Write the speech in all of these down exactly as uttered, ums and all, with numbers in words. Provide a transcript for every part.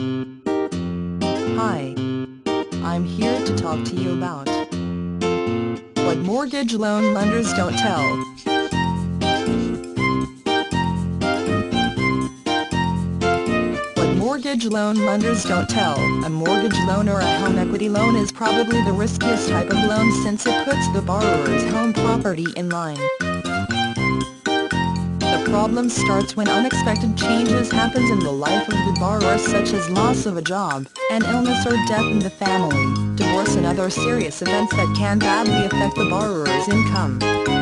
Hi. I'm here to talk to you about what mortgage loan lenders don't tell. What mortgage loan lenders don't tell, a mortgage loan or a home equity loan is probably the riskiest type of loan since it puts the borrower's home property in line. The problem starts when unexpected changes happens in the life of the borrower, such as loss of a job, an illness or death in the family, divorce and other serious events that can badly affect the borrower's income.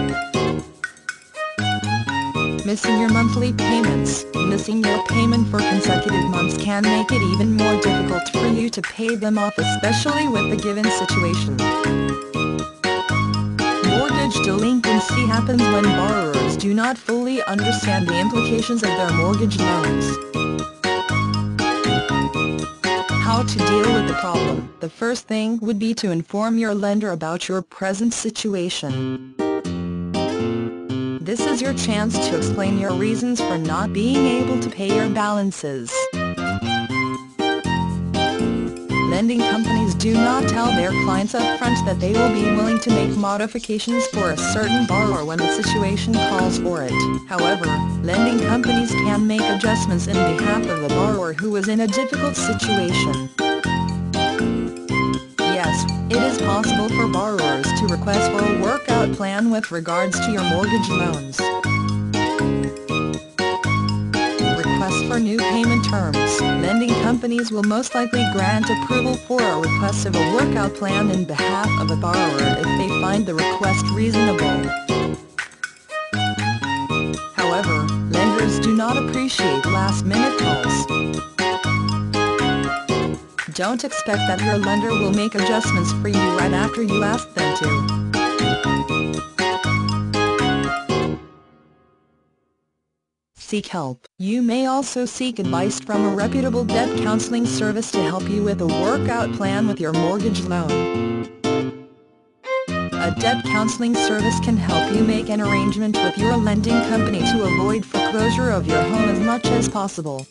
Missing your monthly payments, missing your payment for consecutive months can make it even more difficult for you to pay them off, especially with the given situation. Mortgage delinquency happens when borrowers do not fully understand the implications of their mortgage loans. How to deal with the problem? The first thing would be to inform your lender about your present situation. This is your chance to explain your reasons for not being able to pay your balances. Lending companies do not tell their clients up front that they will be willing to make modifications for a certain borrower when the situation calls for it. However, lending companies can make adjustments in behalf of the borrower who is in a difficult situation. Yes, it is possible for borrowers to request for a workout plan with regards to your mortgage loans. Request for new payment terms. Lending companies will most likely grant approval for a request of a workout plan in behalf of a borrower if they find the request reasonable. However, lenders do not appreciate last-minute calls. Don't expect that your lender will make adjustments for you right after you ask them to. Seek help. You may also seek advice from a reputable debt counseling service to help you with a workout plan with your mortgage loan. A debt counseling service can help you make an arrangement with your lending company to avoid foreclosure of your home as much as possible.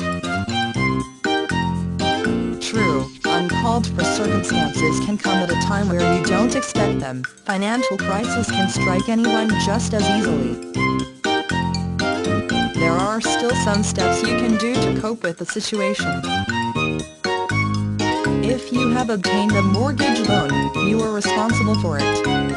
True, uncalled for circumstances can come at a time where you don't expect them. Financial crisis can strike anyone just as easily. There are still some steps you can do to cope with the situation. If you have obtained a mortgage loan, you are responsible for it.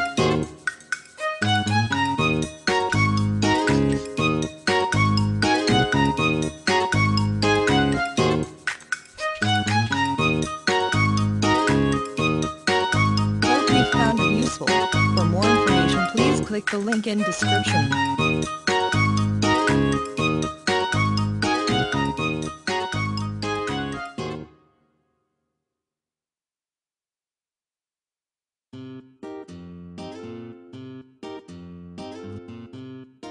Hope you found it useful. For more information, please click the link in description.